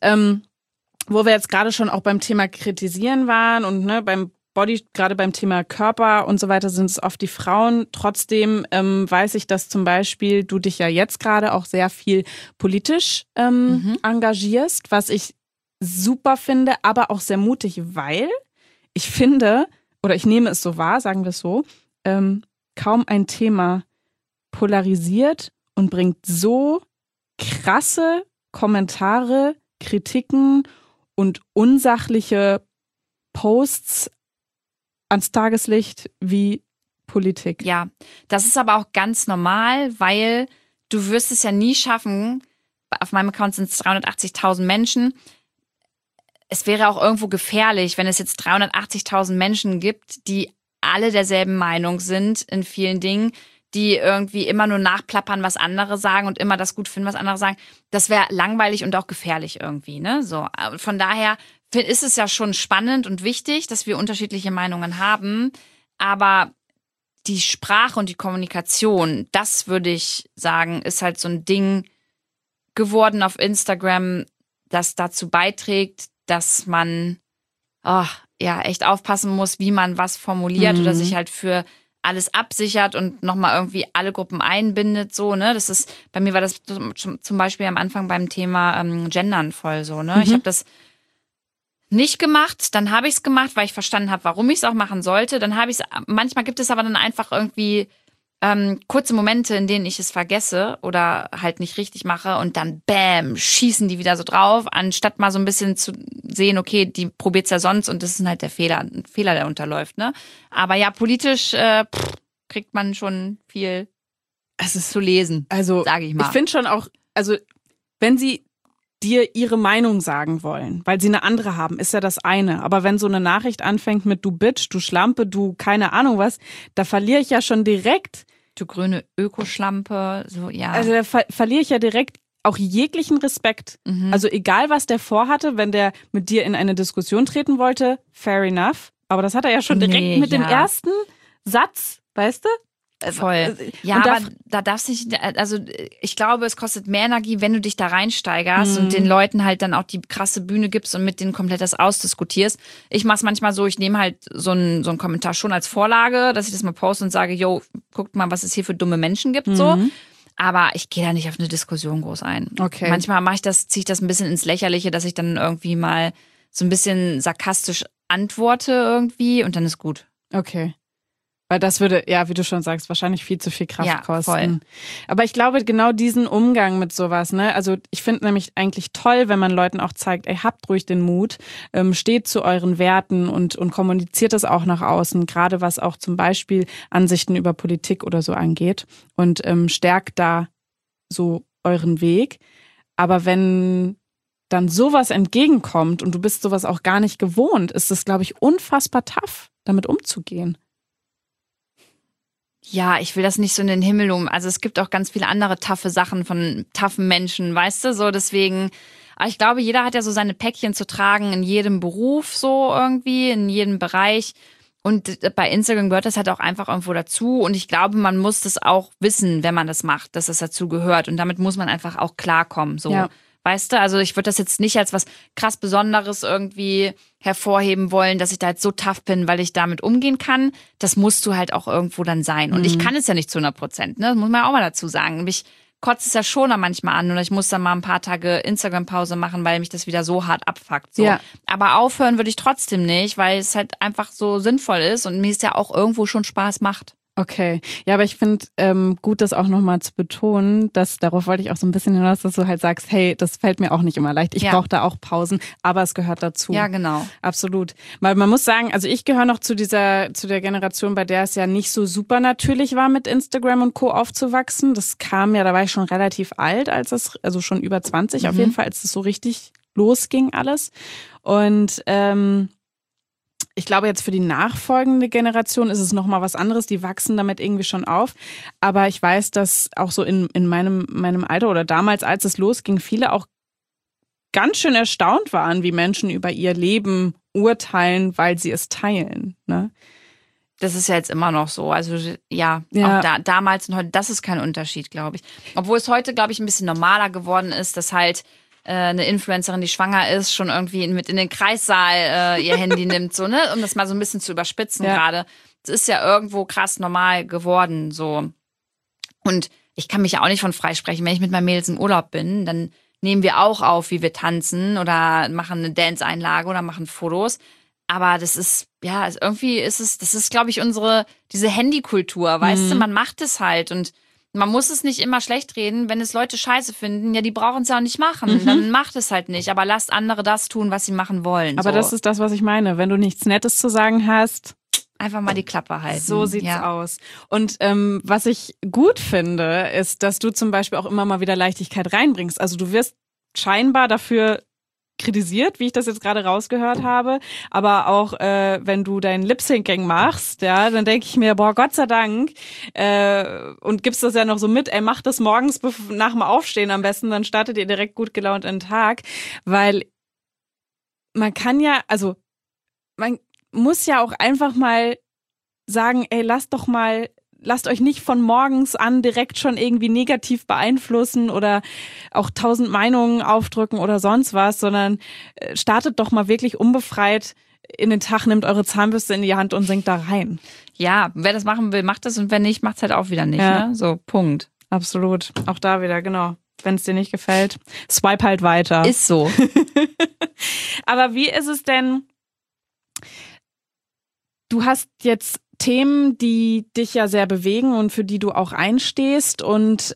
wo wir jetzt gerade schon auch beim Thema Kritisieren waren und ne, beim Body, gerade beim Thema Körper und so weiter, sind es oft die Frauen. Trotzdem weiß ich, dass zum Beispiel du dich ja jetzt gerade auch sehr viel politisch engagierst, was ich super finde, aber auch sehr mutig, weil ich finde, oder ich nehme es so wahr, sagen wir es so, kaum ein Thema polarisiert und bringt so krasse Kommentare, Kritiken und unsachliche Posts ans Tageslicht wie Politik. Ja, das ist aber auch ganz normal, weil du wirst es ja nie schaffen, auf meinem Account sind es 380.000 Menschen. Es wäre auch irgendwo gefährlich, wenn es jetzt 380.000 Menschen gibt, die alle derselben Meinung sind in vielen Dingen, die irgendwie immer nur nachplappern, was andere sagen und immer das gut finden, was andere sagen. Das wäre langweilig und auch gefährlich irgendwie, ne? So, von daher ist es ja schon spannend und wichtig, dass wir unterschiedliche Meinungen haben, aber die Sprache und die Kommunikation, das würde ich sagen, ist halt so ein Ding geworden auf Instagram, das dazu beiträgt, dass man echt aufpassen muss, wie man was formuliert oder sich halt für alles absichert und nochmal irgendwie alle Gruppen einbindet, so, ne? Das ist, bei mir war das zum Beispiel am Anfang beim Thema Gendern voll so, ne? Ich habe das nicht gemacht, dann habe ich es gemacht, weil ich verstanden habe, warum ich es auch machen sollte. Dann habe ich es, manchmal gibt es aber dann einfach irgendwie kurze Momente, in denen ich es vergesse oder halt nicht richtig mache und dann bam, schießen die wieder so drauf, anstatt mal so ein bisschen zu sehen, okay, die probiert's ja sonst und das ist halt ein Fehler, der unterläuft, ne? Aber ja, politisch kriegt man schon viel zu lesen, sage ich mal. Ich finde schon auch, also wenn sie dir ihre Meinung sagen wollen, weil sie eine andere haben, ist ja das eine. Aber wenn so eine Nachricht anfängt mit du Bitch, du Schlampe, du keine Ahnung was, da verliere ich ja schon direkt. Du grüne Ökoschlampe, so, ja. Also da verliere ich ja direkt auch jeglichen Respekt. Also egal, was der vorhatte, wenn der mit dir in eine Diskussion treten wollte, fair enough. Aber das hat er ja schon direkt mit dem ersten Satz, weißt du? Voll. Ja, aber da darfst du nicht, also ich glaube, es kostet mehr Energie, wenn du dich da reinsteigerst und den Leuten halt dann auch die krasse Bühne gibst und mit denen komplett das ausdiskutierst. Ich mach's manchmal so, ich nehme halt so einen Kommentar schon als Vorlage, dass ich das mal poste und sage, yo, guckt mal, was es hier für dumme Menschen gibt, so. Aber ich gehe da nicht auf eine Diskussion groß ein. Okay. Manchmal ziehe ich das ein bisschen ins Lächerliche, dass ich dann irgendwie mal so ein bisschen sarkastisch antworte irgendwie und dann ist gut. Okay. Weil das würde, ja, wie du schon sagst, wahrscheinlich viel zu viel Kraft kosten. Voll. Aber ich glaube, genau diesen Umgang mit sowas, ne, also ich finde nämlich eigentlich toll, wenn man Leuten auch zeigt, ey, habt ruhig den Mut, steht zu euren Werten und kommuniziert das auch nach außen, gerade was auch zum Beispiel Ansichten über Politik oder so angeht und stärkt da so euren Weg. Aber wenn dann sowas entgegenkommt und du bist sowas auch gar nicht gewohnt, ist es, glaube ich, unfassbar tough, damit umzugehen. Ja, ich will das nicht so in den Himmel loben. Also es gibt auch ganz viele andere taffe Sachen von taffen Menschen, weißt du, so deswegen. Aber ich glaube, jeder hat ja so seine Päckchen zu tragen in jedem Beruf so irgendwie, in jedem Bereich. Und bei Instagram gehört das halt auch einfach irgendwo dazu. Und ich glaube, man muss das auch wissen, wenn man das macht, dass das dazu gehört. Und damit muss man einfach auch klarkommen, so. Ja. Weißt du, also ich würde das jetzt nicht als was krass Besonderes irgendwie hervorheben wollen, dass ich da jetzt so tough bin, weil ich damit umgehen kann. Das musst du halt auch irgendwo dann sein. Und ich kann es ja nicht zu 100%, ne? Das muss man ja auch mal dazu sagen. Mich kotzt es ja schon manchmal an oder ich muss dann mal ein paar Tage Instagram-Pause machen, weil mich das wieder so hart abfuckt. So. Ja. Aber aufhören würde ich trotzdem nicht, weil es halt einfach so sinnvoll ist und mir es ja auch irgendwo schon Spaß macht. Okay, ja, aber ich finde gut, das auch nochmal zu betonen, dass darauf wollte ich auch so ein bisschen hinaus, dass du halt sagst, hey, das fällt mir auch nicht immer leicht. Ich brauche da auch Pausen, aber es gehört dazu. Ja, genau. Absolut. Weil man muss sagen, also ich gehöre noch zu der Generation, bei der es ja nicht so super natürlich war, mit Instagram und Co. aufzuwachsen. Das kam ja, da war ich schon relativ alt, also schon über 20 auf jeden Fall, als es so richtig losging alles. Und ich glaube, jetzt für die nachfolgende Generation ist es nochmal was anderes. Die wachsen damit irgendwie schon auf. Aber ich weiß, dass auch so in meinem Alter oder damals, als es losging, viele auch ganz schön erstaunt waren, wie Menschen über ihr Leben urteilen, weil sie es teilen. Ne? Das ist ja jetzt immer noch so. Also ja. Auch damals und heute, das ist kein Unterschied, glaube ich. Obwohl es heute, glaube ich, ein bisschen normaler geworden ist, dass halt eine Influencerin, die schwanger ist, schon irgendwie mit in den Kreissaal ihr Handy nimmt, so, ne, um das mal so ein bisschen zu überspitzen gerade. Das ist ja irgendwo krass normal geworden, so. Und ich kann mich ja auch nicht von freisprechen. Wenn ich mit meinen Mädels im Urlaub bin, dann nehmen wir auch auf, wie wir tanzen oder machen eine Dance-Einlage oder machen Fotos. Aber das ist, ja, irgendwie ist es, das ist, glaube ich, diese Handykultur, weißt du, man macht es halt und man muss es nicht immer schlecht reden, wenn es Leute scheiße finden, ja, die brauchen es ja auch nicht machen, dann macht es halt nicht, aber lasst andere das tun, was sie machen wollen. Aber so. Das ist das, was ich meine, wenn du nichts Nettes zu sagen hast, einfach mal die Klappe halten. So sieht's aus. Und was ich gut finde, ist, dass du zum Beispiel auch immer mal wieder Leichtigkeit reinbringst. Also du wirst scheinbar dafür kritisiert, wie ich das jetzt gerade rausgehört habe. Aber auch wenn du dein Lip-Syncing machst, ja, dann denke ich mir, boah, Gott sei Dank. Und gibst das ja noch so mit, mach das morgens nach dem Aufstehen am besten, dann startet ihr direkt gut gelaunt in den Tag. Weil man kann ja, also man muss ja auch einfach mal sagen, lasst euch nicht von morgens an direkt schon irgendwie negativ beeinflussen oder auch 1000 Meinungen aufdrücken oder sonst was, sondern startet doch mal wirklich unbefreit in den Tag, nehmt eure Zahnbürste in die Hand und singt da rein. Ja, wer das machen will, macht das und wer nicht, macht es halt auch wieder nicht. Ja. Ne? So, Punkt. Absolut. Auch da wieder, genau. Wenn es dir nicht gefällt, swipe halt weiter. Ist so. Aber wie ist es denn, du hast jetzt Themen, die dich ja sehr bewegen und für die du auch einstehst und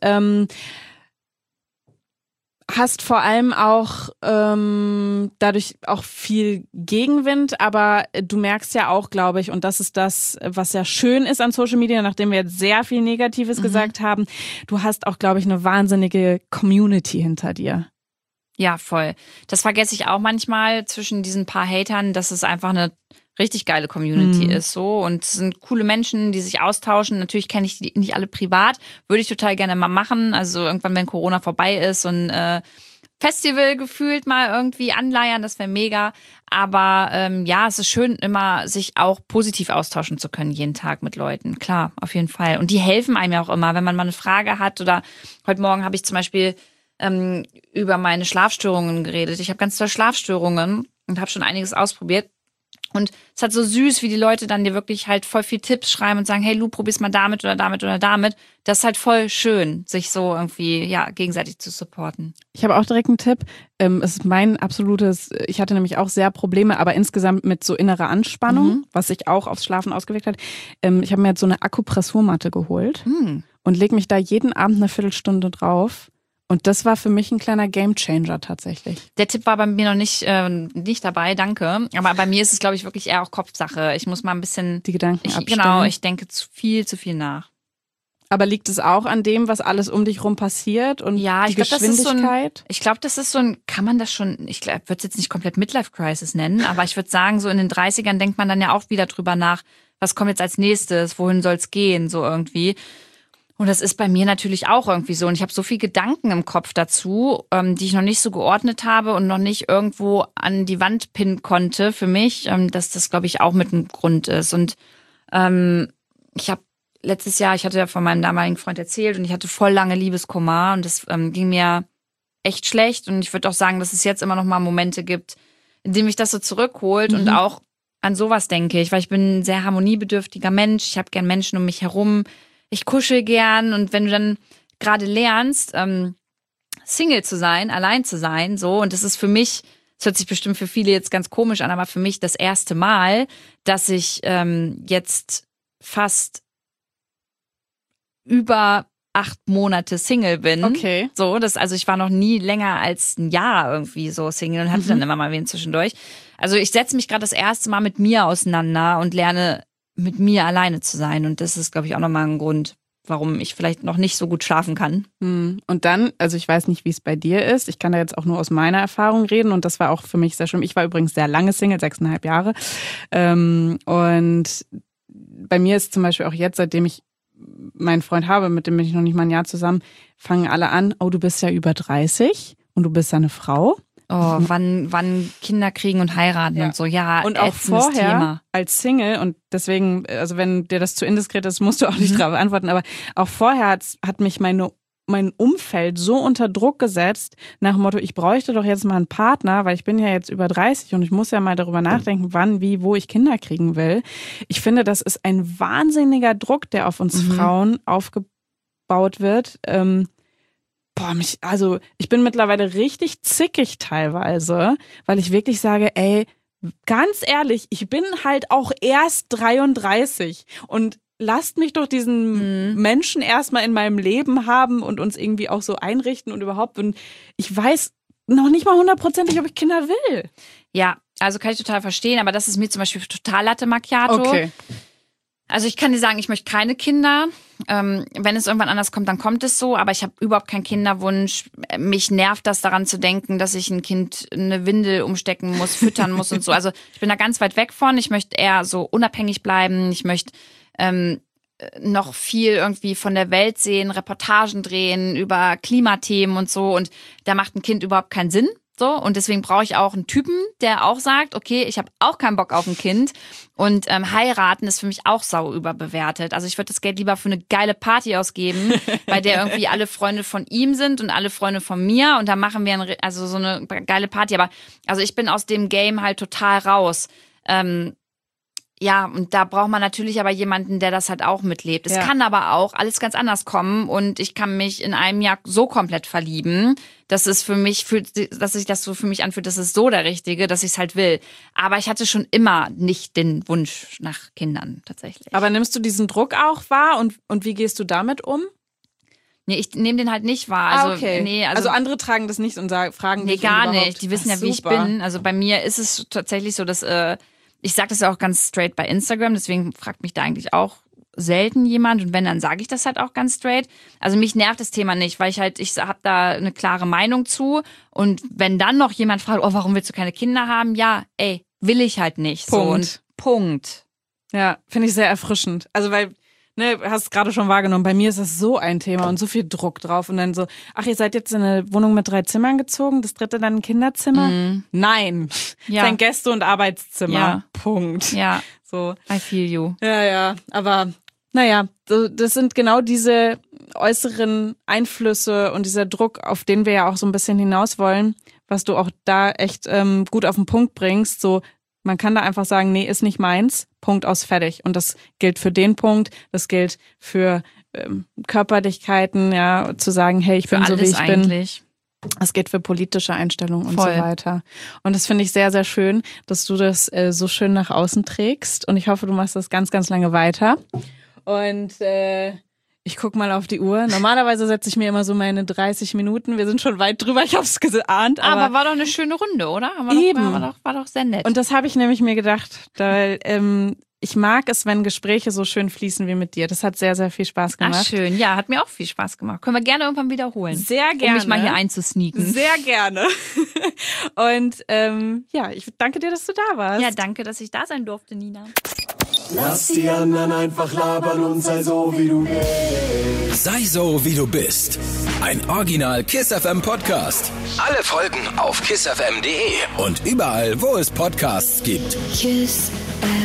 hast vor allem auch dadurch auch viel Gegenwind, aber du merkst ja auch, glaube ich, und das ist das, was ja schön ist an Social Media, nachdem wir jetzt sehr viel Negatives gesagt haben, du hast auch, glaube ich, eine wahnsinnige Community hinter dir. Ja, voll. Das vergesse ich auch manchmal zwischen diesen paar Hatern, dass es einfach eine richtig geile Community ist so und es sind coole Menschen, die sich austauschen. Natürlich kenne ich die nicht alle privat, würde ich total gerne mal machen. Also irgendwann, wenn Corona vorbei ist, so ein Festival gefühlt mal irgendwie anleiern, das wäre mega. Aber ja, es ist schön, immer sich auch positiv austauschen zu können, jeden Tag mit Leuten. Klar, auf jeden Fall. Und die helfen einem ja auch immer, wenn man mal eine Frage hat oder heute Morgen habe ich zum Beispiel über meine Schlafstörungen geredet. Ich habe ganz tolle Schlafstörungen und habe schon einiges ausprobiert. Und es hat so süß, wie die Leute dann dir wirklich halt voll viel Tipps schreiben und sagen, hey Lu, probier's mal damit oder damit oder damit. Das ist halt voll schön, sich so irgendwie ja gegenseitig zu supporten. Ich habe auch direkt einen Tipp. Es ist mein absolutes, ich hatte nämlich auch sehr Probleme, aber insgesamt mit so innerer Anspannung, was sich auch aufs Schlafen ausgewirkt hat. Ich habe mir jetzt so eine Akupressurmatte geholt und lege mich da jeden Abend eine Viertelstunde drauf. Und das war für mich ein kleiner Gamechanger tatsächlich. Der Tipp war bei mir noch nicht dabei, danke. Aber bei mir ist es, glaube ich, wirklich eher auch Kopfsache. Ich muss mal ein bisschen die Gedanken abstellen. Genau, ich denke zu viel nach. Aber liegt es auch an dem, was alles um dich rum passiert und ja, die Geschwindigkeit? Ich glaube, das ist so ein, kann man das schon, ich würde es jetzt nicht komplett Midlife-Crisis nennen, aber ich würde sagen, so in den 30ern denkt man dann ja auch wieder drüber nach, was kommt jetzt als nächstes, wohin soll es gehen, so irgendwie. Und das ist bei mir natürlich auch irgendwie so. Und ich habe so viel Gedanken im Kopf dazu, die ich noch nicht so geordnet habe und noch nicht irgendwo an die Wand pinnen konnte für mich, dass das, glaube ich, auch mit einem Grund ist. Und ich habe letztes Jahr, ich hatte ja von meinem damaligen Freund erzählt und ich hatte voll lange Liebeskummer und das ging mir echt schlecht. Und ich würde auch sagen, dass es jetzt immer noch mal Momente gibt, in denen mich das so zurückholt und auch an sowas denke ich, weil ich bin ein sehr harmoniebedürftiger Mensch. Ich habe gern Menschen um mich herum. Ich kuschel gern und wenn du dann gerade lernst, Single zu sein, allein zu sein, so, und das ist für mich, das hört sich bestimmt für viele jetzt ganz komisch an, aber für mich das erste Mal, dass ich jetzt fast über 8 Monate Single bin. Okay. So, also ich war noch nie länger als ein Jahr irgendwie so Single und hatte dann immer mal wen zwischendurch. Also ich setze mich gerade das erste Mal mit mir auseinander und lerne mit mir alleine zu sein. Und das ist, glaube ich, auch nochmal ein Grund, warum ich vielleicht noch nicht so gut schlafen kann. Und dann, also ich weiß nicht, wie es bei dir ist. Ich kann da jetzt auch nur aus meiner Erfahrung reden. Und das war auch für mich sehr schlimm. Ich war übrigens sehr lange Single, 6,5 Jahre. Und bei mir ist zum Beispiel auch jetzt, seitdem ich meinen Freund habe, mit dem bin ich noch nicht mal ein Jahr zusammen, fangen alle an, oh, du bist ja über 30 und du bist ja eine Frau. Oh, wann Kinder kriegen und heiraten und so, ja, und auch vorher Thema. Als Single und deswegen, also wenn dir das zu indiskret ist, musst du auch nicht darauf antworten, aber auch vorher hat mich mein Umfeld so unter Druck gesetzt, nach dem Motto, ich bräuchte doch jetzt mal einen Partner, weil ich bin ja jetzt über 30 und ich muss ja mal darüber nachdenken, wann, wie, wo ich Kinder kriegen will. Ich finde, das ist ein wahnsinniger Druck, der auf uns Frauen aufgebaut wird. Ich bin mittlerweile richtig zickig teilweise, weil ich wirklich sage, ey, ganz ehrlich, ich bin halt auch erst 33 und lasst mich doch diesen Menschen erstmal in meinem Leben haben und uns irgendwie auch so einrichten und überhaupt. Und ich weiß noch nicht mal 100%, ob ich Kinder will. Ja, also kann ich total verstehen, aber das ist mir zum Beispiel total Latte Macchiato. Okay. Also ich kann dir sagen, ich möchte keine Kinder. Wenn es irgendwann anders kommt, dann kommt es so. Aber ich habe überhaupt keinen Kinderwunsch. Mich nervt das, daran zu denken, dass ich ein Kind eine Windel umstecken muss, füttern muss und so. Also ich bin da ganz weit weg von. Ich möchte eher so unabhängig bleiben. Ich möchte noch viel irgendwie von der Welt sehen, Reportagen drehen über Klimathemen und so. Und da macht ein Kind überhaupt keinen Sinn. So, und deswegen brauche ich auch einen Typen, der auch sagt, okay, ich habe auch keinen Bock auf ein Kind und heiraten ist für mich auch sau überbewertet. Also ich würde das Geld lieber für eine geile Party ausgeben, bei der irgendwie alle Freunde von ihm sind und alle Freunde von mir und da machen wir also so eine geile Party. Aber also ich bin aus dem Game halt total raus. Ja, und da braucht man natürlich aber jemanden, der das halt auch mitlebt. Es kann aber auch alles ganz anders kommen und ich kann mich in einem Jahr so komplett verlieben, dass es für mich dass sich das so für mich anfühlt, das ist so der Richtige, dass ich es halt will. Aber ich hatte schon immer nicht den Wunsch nach Kindern tatsächlich. Aber nimmst du diesen Druck auch wahr und wie gehst du damit um? Nee, ich nehme den halt nicht wahr. Also, okay. Nee, also andere tragen das nicht und fragen dich gar nicht. Die wissen ja, wie ich bin. Also bei mir ist es tatsächlich so, dass ich sage das ja auch ganz straight bei Instagram, deswegen fragt mich da eigentlich auch selten jemand und wenn, dann sage ich das halt auch ganz straight. Also mich nervt das Thema nicht, weil ich habe da eine klare Meinung zu und wenn dann noch jemand fragt, oh, warum willst du keine Kinder haben? Ja, will ich halt nicht. Punkt. So, und Punkt. Ja, finde ich sehr erfrischend. Also weil, hast es gerade schon wahrgenommen, bei mir ist das so ein Thema und so viel Druck drauf und dann so, ach, ihr seid jetzt in eine Wohnung mit 3 Zimmern gezogen, das 3. dann ein Kinderzimmer? Nein, Ja. ist ein Gäste- und Arbeitszimmer. Ja. Punkt. Ja, So. I feel you. Ja, aber naja, das sind genau diese äußeren Einflüsse und dieser Druck, auf den wir ja auch so ein bisschen hinaus wollen, was du auch da echt gut auf den Punkt bringst, so man kann da einfach sagen, nee, ist nicht meins, Punkt aus, fertig. Und das gilt für den Punkt, das gilt für Körperlichkeiten, ja, zu sagen, hey, ich bin so, wie ich eigentlich. bin. Das geht für politische Einstellungen und Voll. so weiter. Und das finde ich sehr, sehr schön, dass du das so schön nach außen trägst. Und ich hoffe, du machst das ganz, ganz lange weiter. Und ich gucke mal auf die Uhr. Normalerweise setze ich mir immer so meine 30 Minuten. Wir sind schon weit drüber, ich habe es geahnt. Aber war doch eine schöne Runde, oder? War doch sehr nett. Und das habe ich nämlich mir gedacht, weil ich mag es, wenn Gespräche so schön fließen wie mit dir. Das hat sehr, sehr viel Spaß gemacht. Ach, schön. Ja, hat mir auch viel Spaß gemacht. Können wir gerne irgendwann wiederholen. Sehr gerne. Um mich mal hier einzusneaken. Sehr gerne. Und ich danke dir, dass du da warst. Ja, danke, dass ich da sein durfte, Nina. Lass die anderen einfach labern und sei so, wie du bist. Sei so, wie du bist. Ein Original Kiss FM Podcast. Alle Folgen auf kissfm.de und überall, wo es Podcasts gibt. Kiss FM.